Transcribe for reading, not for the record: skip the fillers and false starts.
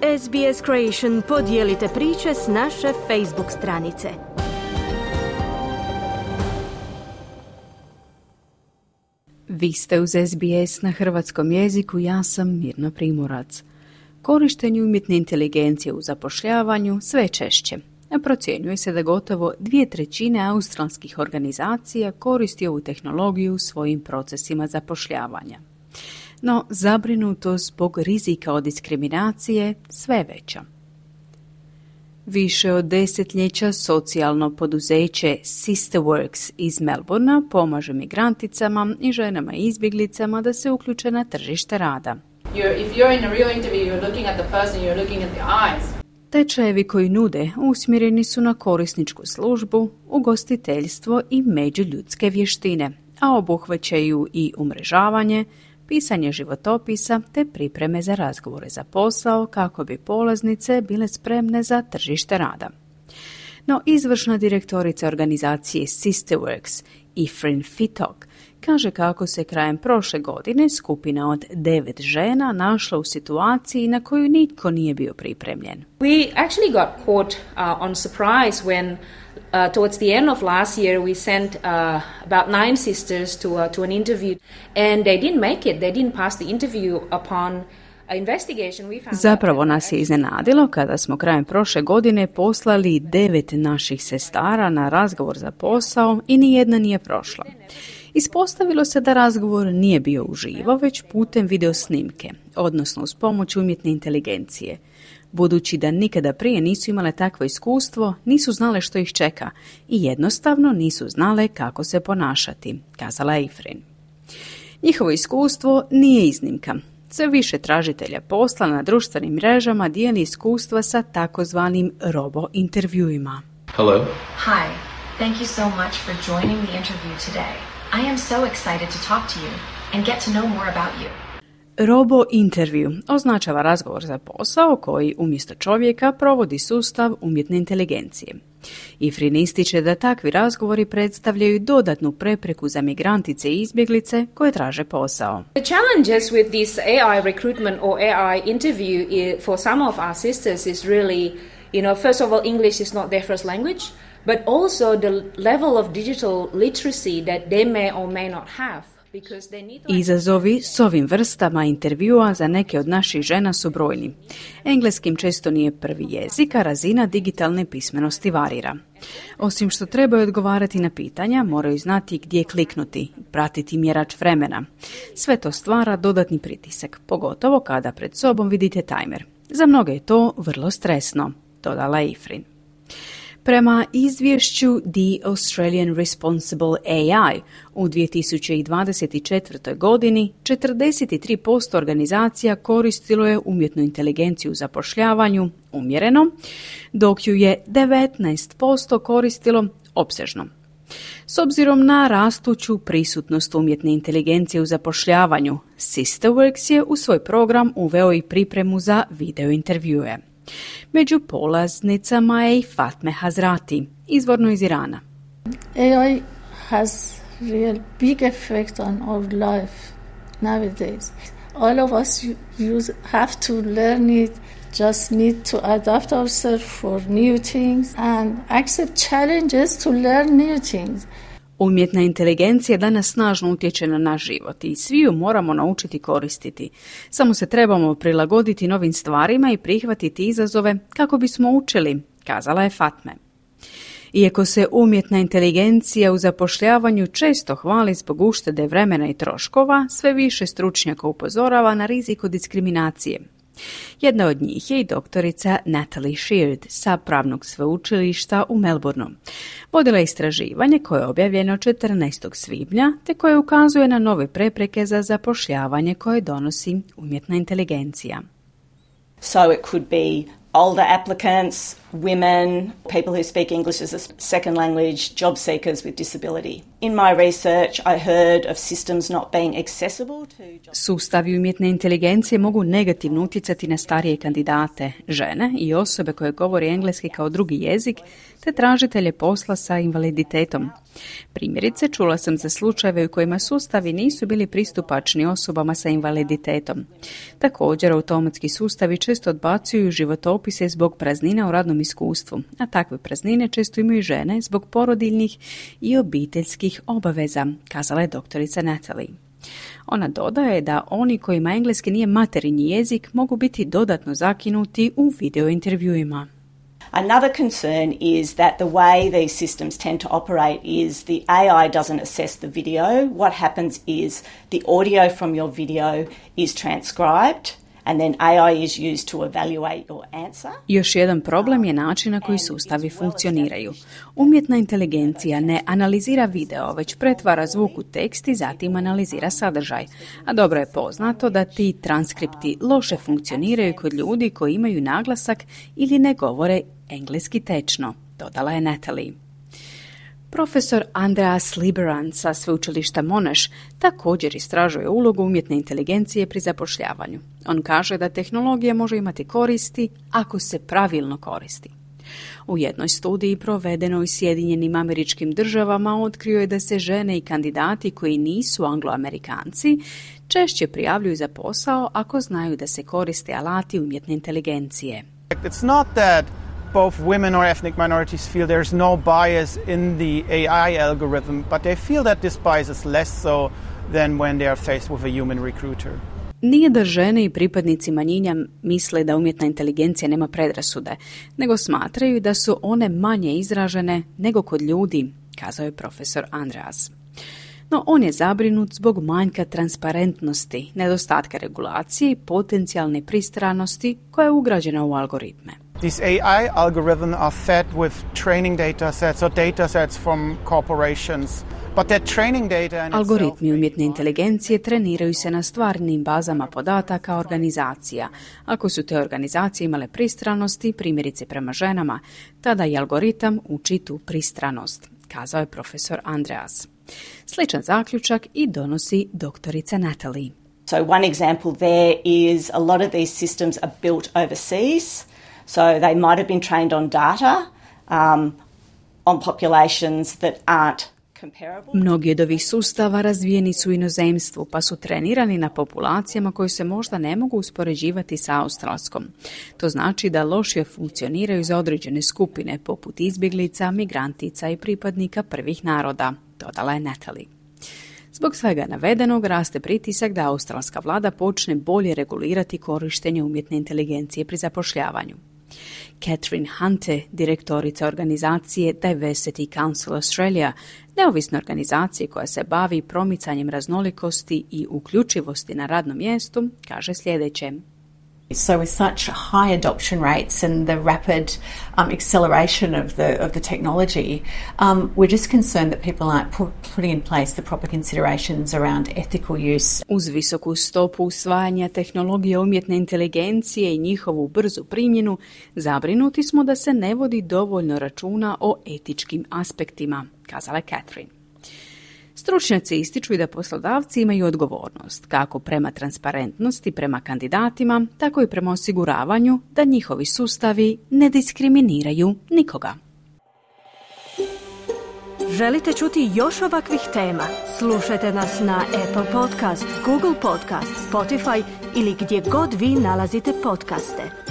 SBS Creation, podijelite priče s naše Facebook stranice. Vi ste uz SBS na hrvatskom jeziku, ja sam Mirna Primorac. Korištenje umjetne inteligencije u zapošljavanju sve češće. Procjenjuje se da gotovo 2/3 australskih organizacija koristi ovu tehnologiju u svojim procesima zapošljavanja. No, zabrinutost zbog rizika od diskriminacije sve veća. Više od desetljeća socijalno poduzeće Sisterworks iz Melbournea pomaže migranticama i ženama izbjeglicama da se uključe na tržište rada. Tečajevi koji nude usmjereni su na korisničku službu, ugostiteljstvo i međuljudske vještine, a obuhvaćaju i umrežavanje, pisanje životopisa te pripreme za razgovore za posao kako bi polaznice bile spremne za tržište rada. No, izvršna direktorica organizacije Sisterworks, Ifrin Fitok, kaže kako se krajem prošle godine skupina od 9 žena našla u situaciji na koju nitko nije bio pripremljen. We actually got caught on surprise when towards the end of last year we sent about 9 sisters to an interview and they didn't make it. They didn't pass the interview upon Zapravo nas je iznenadilo kada smo krajem prošle godine poslali 9 naših sestara na razgovor za posao i nijedna nije prošla. Ispostavilo se da razgovor nije bio uživo, već putem video snimke, odnosno uz pomoć umjetne inteligencije. Budući da nikada prije nisu imale takvo iskustvo, nisu znale što ih čeka i jednostavno nisu znale kako se ponašati, kazala je Ifrin. Njihovo iskustvo nije iznimka. Sve više tražitelja posla na društvenim mrežama dijeli iskustva sa takozvanim robo-intervjuima. Hello. Hi, thank you so much for joining the interview today. I am so excited to talk to you and get to know more about you. Robo-intervju označava razgovor za posao koji umjesto čovjeka provodi sustav umjetne inteligencije. Ifrin ističe da takvi razgovori predstavljaju dodatnu prepreku za migrantice i izbjeglice koje traže posao. The challenges with this AI recruitment or AI interview for some of our sisters is really, first of all, English is not their first language, but also the level of digital literacy that they may or may not have. Izazovi s ovim vrstama intervjua za neke od naših žena su brojni. Engleskim često nije prvi jezik, a razina digitalne pismenosti varira. Osim što trebaju odgovarati na pitanja, moraju znati gdje kliknuti, pratiti mjerač vremena. Sve to stvara dodatni pritisak, pogotovo kada pred sobom vidite tajmer. Za mnoge je to vrlo stresno, dodala Ifrin. Prema izvješću The Australian Responsible AI u 2024. godini 43% organizacija koristilo je umjetnu inteligenciju u zapošljavanju umjereno, dok ju je 19% koristilo opsežno. S obzirom na rastuću prisutnost umjetne inteligencije u zapošljavanju, Sisterworks je u svoj program uveo i pripremu za video intervjue. Među polaznicama je i Fatme Hazrati, izvorno iz Irana. AI has real big effect on our life nowadays. All of us have to learn it, just need to adapt ourselves for new things and accept challenges to learn new things. Umjetna inteligencija danas snažno utječe na naš život i svi ju moramo naučiti koristiti. Samo se trebamo prilagoditi novim stvarima i prihvatiti izazove kako bismo učili, kazala je Fatme. Iako se umjetna inteligencija u zapošljavanju često hvali zbog uštede vremena i troškova, sve više stručnjaka upozorava na rizik od diskriminacije. Jedna od njih je i doktorica Natalie Sheard sa Pravnog sveučilišta u Melbourneu. Vodila je istraživanje koje je objavljeno 14. svibnja te koje ukazuje na nove prepreke za zapošljavanje koje donosi umjetna inteligencija. So it could be older applicants, women, people who speak English as a second language, job seekers with disability. In my research, I heard of systems not being accessible to... Sustavi umjetne inteligencije mogu negativno utjecati na starije kandidate, žene i osobe koje govore engleski kao drugi jezik, te tražitelje posla sa invaliditetom. Primjerice, čula sam za slučajeve u kojima sustavi nisu bili pristupačni osobama sa invaliditetom. Također, automatski sustavi često odbacuju životopise zbog praznina u radnom iskustvu, a takve praznine često imaju žene zbog porodiljnih i obiteljskih obaveza, kazala je doktorica Natalie. Ona dodaje da oni kojima engleski nije materinji jezik mogu biti dodatno zakinuti u video intervjuima. Another concern is that the way these systems tend to operate is the AI doesn't assess the video. What happens is the audio from your video is transcribed and then AI is used to evaluate your answer. Još jedan problem je način na koji sustavi funkcioniraju. Umjetna inteligencija ne analizira video, već pretvara zvuk u tekst i zatim analizira sadržaj. A dobro je poznato da ti transkripti loše funkcioniraju kod ljudi koji imaju naglasak ili ne govore engleski tečno, dodala je Natalie. Profesor Andreas Liberan sa sveučilišta Monash također istražuje ulogu umjetne inteligencije pri zapošljavanju. On kaže da tehnologija može imati koristi ako se pravilno koristi. U jednoj studiji provedenoj u Sjedinjenim Američkim Državama otkrio je da se žene i kandidati koji nisu Angloamerikanci češće prijavljuju za posao ako znaju da se koriste alati umjetne inteligencije. It's not that both women or ethnic minorities feel there's no bias in the AI algorithm, but they feel that this bias is less so than when they are faced with a human recruiter. Nije da žene i pripadnici manjina misle da umjetna inteligencija nema predrasude, nego smatraju da su one manje izražene nego kod ljudi, kazao je profesor Andreas. No on je zabrinut zbog manjka transparentnosti, nedostatka regulacije i potencijalne pristranosti koja je ugrađena u algoritme. These AI algorithms are fed with training data sets or data sets from corporations. But that training data Algoritmi umjetne inteligencije treniraju se na stvarnim bazama podataka organizacija. Ako su te organizacije imale pristranosti, primjerice prema ženama, tada i algoritam uči tu pristranost, kazao je profesor Andreas. Sličan zaključak i donosi doktorica Natalie. So one example there is a lot of these systems are built overseas. So they might have been trained on data on populations that aren't comparable. Mnogi od ovih sustava razvijeni su u inozemstvu, pa su trenirani na populacijama koje se možda ne mogu uspoređivati sa australskom. To znači da lošije funkcioniraju za određene skupine, poput izbjeglica, migrantica i pripadnika prvih naroda, dodala je Natalie. Zbog svega navedenog raste pritisak da australska vlada počne bolje regulirati korištenje umjetne inteligencije pri zapošljavanju. Catherine Hunte, direktorica organizacije Diversity Council Australia, neovisne organizacije koja se bavi promicanjem raznolikosti i uključivosti na radnom mjestu, kaže sljedeće. So with such high adoption rates and the rapid acceleration of the technology, we're just concerned that people aren't putting in place the proper considerations around ethical use. Uz visoku stopu usvajanja tehnologije umjetne inteligencije i njihovu brzu primjenu, zabrinuti smo da se ne vodi dovoljno računa o etičkim aspektima, kazala je Catherine. Stručnjaci ističu i da poslodavci imaju odgovornost, kako prema transparentnosti prema kandidatima, tako i prema osiguravanju da njihovi sustavi ne diskriminiraju nikoga. Želite čuti još ovakvih tema? Slušajte nas na Apple Podcast, Google Podcast, Spotify ili gdje god vi nalazite podcaste.